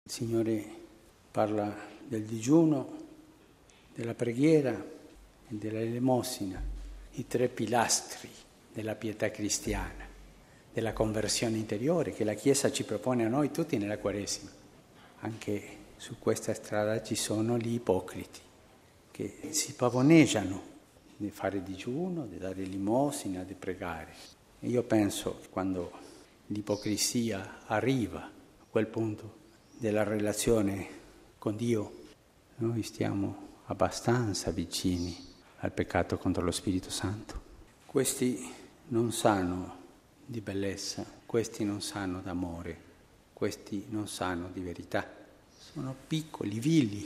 Il Signore parla del digiuno, della preghiera e dell'elemosina, i tre pilastri della pietà cristiana, della conversione interiore che la Chiesa ci propone a noi tutti nella Quaresima. Anche su questa strada ci sono gli ipocriti che si pavoneggiano di fare digiuno, di dare elemosina, di pregare. E io penso che quando l'ipocrisia arriva a quel punto della relazione con Dio, noi stiamo abbastanza vicini al peccato contro lo Spirito Santo. Questi non sanno di bellezza, questi non sanno d'amore, questi non sanno di verità. Sono piccoli, vili,